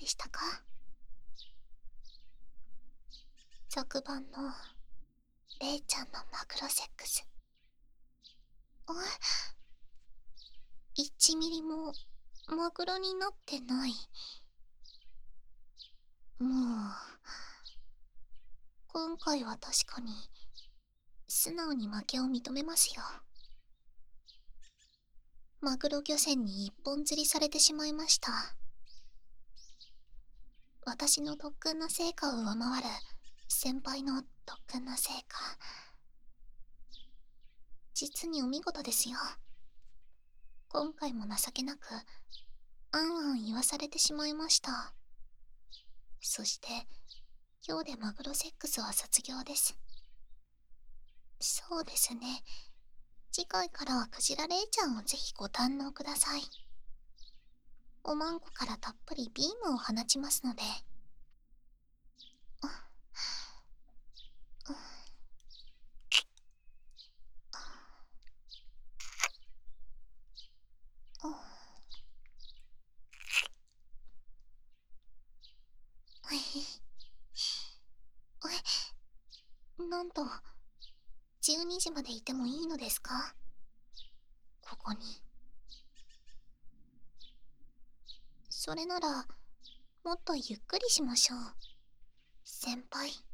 でしたか？昨晩のレイちゃんのマグロセックス。1ミリもマグロになってない。もう今回は確かに素直に負けを認めますよ。マグロ漁船に一本釣りされてしまいました。私の特訓の成果を上回る先輩の特訓の成果、実にお見事ですよ。今回も情けなくあんあん言わされてしまいました。そして今日でマグロセックスは卒業です。そうですね。次回からはクジラレイちゃんをぜひご堪能ください。おまんこからたっぷりビームを放ちますので。なんと12時までいてもいいのですか？ここに。それならもっとゆっくりしましょう先輩。